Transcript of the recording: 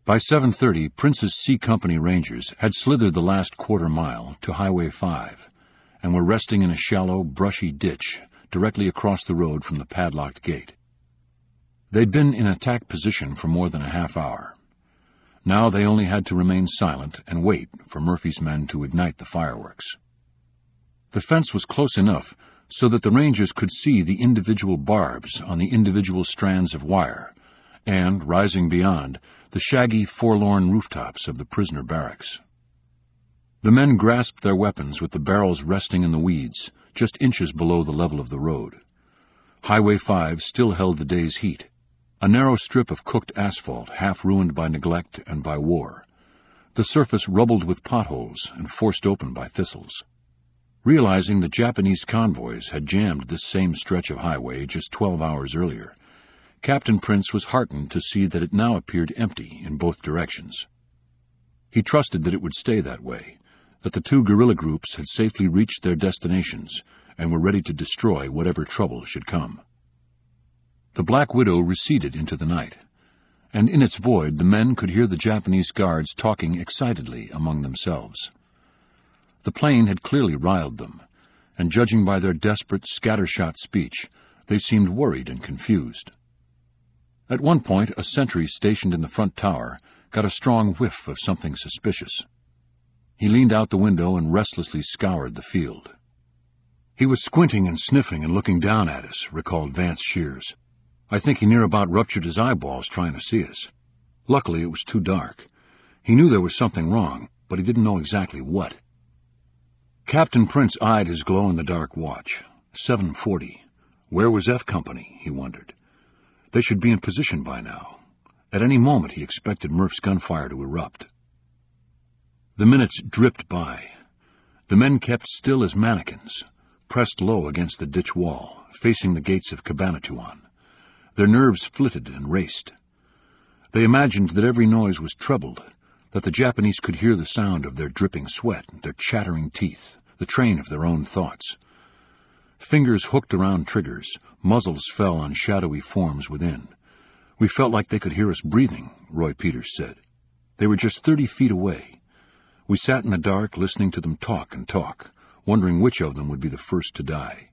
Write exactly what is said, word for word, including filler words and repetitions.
By seven thirty, Prince's C Company Rangers had slithered the last quarter mile to Highway five and were resting in a shallow, brushy ditch directly across the road from the padlocked gate. They'd been in attack position for more than a half hour. Now they only had to remain silent and wait for Murphy's men to ignite the fireworks. The fence was close enough so that the Rangers could see the individual barbs on the individual strands of wire, and, rising beyond, the shaggy, forlorn rooftops of the prisoner barracks. The men grasped their weapons with the barrels resting in the weeds, just inches below the level of the road. Highway five still held the day's heat, a narrow strip of cooked asphalt half ruined by neglect and by war, the surface rubbled with potholes and forced open by thistles. Realizing that Japanese convoys had jammed this same stretch of highway just twelve hours earlier, Captain Prince was heartened to see that it now appeared empty in both directions. He trusted that it would stay that way, that the two guerrilla groups had safely reached their destinations and were ready to destroy whatever trouble should come. The Black Widow receded into the night, and in its void the men could hear the Japanese guards talking excitedly among themselves. The plane had clearly riled them, and judging by their desperate, scattershot speech, they seemed worried and confused. At one point, a sentry stationed in the front tower got a strong whiff of something suspicious. He leaned out the window and restlessly scoured the field. "He was squinting and sniffing and looking down at us," recalled Vance Shears. "I think he near about ruptured his eyeballs trying to see us. Luckily, it was too dark. He knew there was something wrong, but he didn't know exactly what." Captain Prince eyed his glow-in-the-dark watch. seven forty. Where was F Company, he wondered. They should be in position by now. At any moment he expected Murph's gunfire to erupt. The minutes dripped by. The men kept still as mannequins, pressed low against the ditch wall, facing the gates of Cabanatuan. Their nerves flitted and raced. They imagined that every noise was trebled, that the Japanese could hear the sound of their dripping sweat, their chattering teeth, the train of their own thoughts. Fingers hooked around triggers, muzzles fell on shadowy forms within. "We felt like they could hear us breathing," Roy Peters said. "They were just thirty feet away. We sat in the dark listening to them talk and talk, wondering which of them would be the first to die."